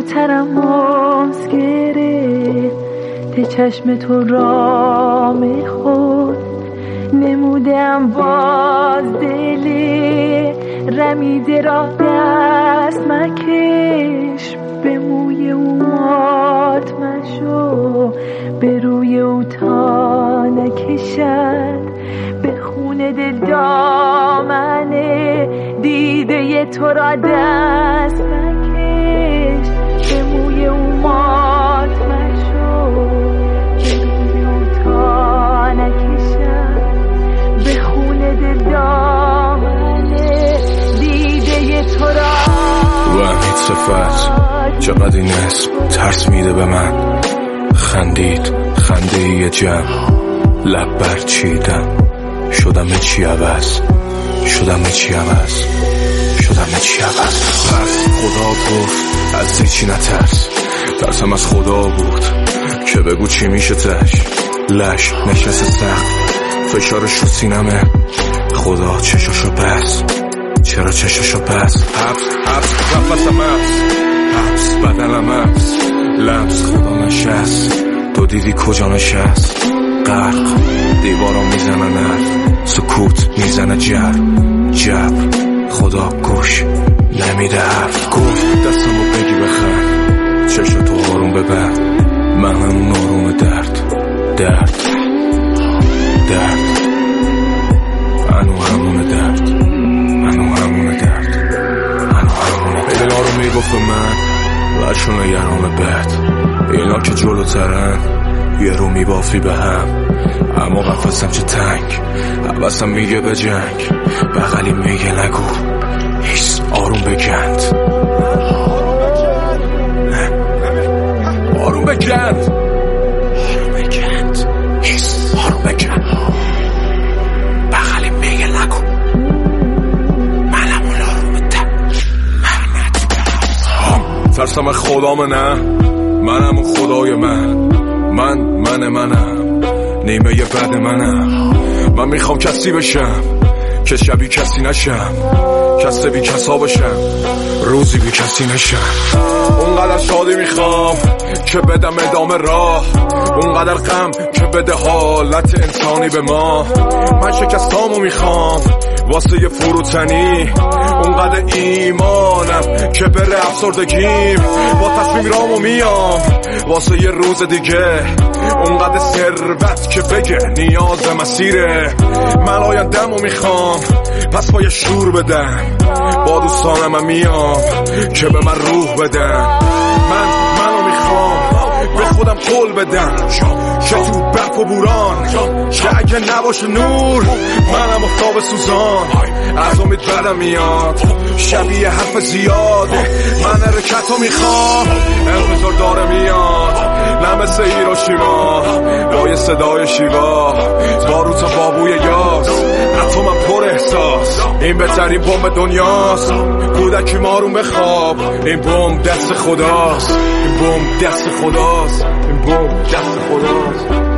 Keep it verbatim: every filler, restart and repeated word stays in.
زودترم ماز گرفت چشم تو را میخورد نمودم باز دلی رمیده را دست مکش به موی او مات مشو به روی او تا نکشد به خون دل دامنه دیده تو را دست مکش به موی او مات مشو به روی او تا نکشد به خون دل دامنه دیده تو را. و امید صفت چقدر این اسم ترس میده به من. خندید خنده یه جمع لب برچیدم شدم چی عوض شدم چی عوض شدم چی عوض. پس خدا گفت از هیچی نترس ترسم از خدا بود که بگو چی میشه تش لش نشست سخت فشارش رو سینمه خدا چشاشو بس چرا چشاشو بس حبس حبس نفسم حبس حبس بدنم حبس لمس خدا نشست تو دیدی کجا نشست غرق دیوارا میزنه نرف سکوت میزنه جر جبر خدا گوش نمیده حرف گفت دستمو بگی بخند چشم تو آروم ببند من همون آروم درد درد درد انو همون درد انو همون درد انو همون درد اینا رو میگفت من لشون یرام بد اینا که جلوترن یه رو میبافی به هم اما قفصم چه تنگ حوثم میگه به جنگ بغلی میگه نگو هیس آروم بگند آروم بگند آروم بگند هیس آروم بگند بغلی میگه نگو منم اون آروم تن منت ترسم خدام نه منم اون خدای من من من منم نیمه یه بد منم من میخوام کسی بشم که شبی کسی نشم کسی بی کسا بشم روزی بی کسی نشم اونقدر شادی میخوام که بدم ادامه راه اونقدر غم که بده حالت انسانی به ما من شکستامو میخوام واسه یه فروتنی اونقدر ایمانم که بره افسردگیم با تصمیم رامو میام واسه یه روز دیگه اونقدر ثروت که بگه نیاز مسیره من آینده‌مو میخوام پس با یه شور بدم با دوستانم هم میام که به من روح بدن من منو میخوام به خودم قول بدم که تو برف و بوران که اگه نباشه نور منم افتاب سوزان از امید بدم میاد شبیه حرف زیاده من حرکتو میخوام انتظار داره میاد نه مثل هیروشیما با یه صدای شیوا باروت بابوی یاس اتمم پر احساس این بهترین بمب دنیاست کودکی مارون بخواب این بمب دست خداست این بمب دست خداست این بمب دست خداست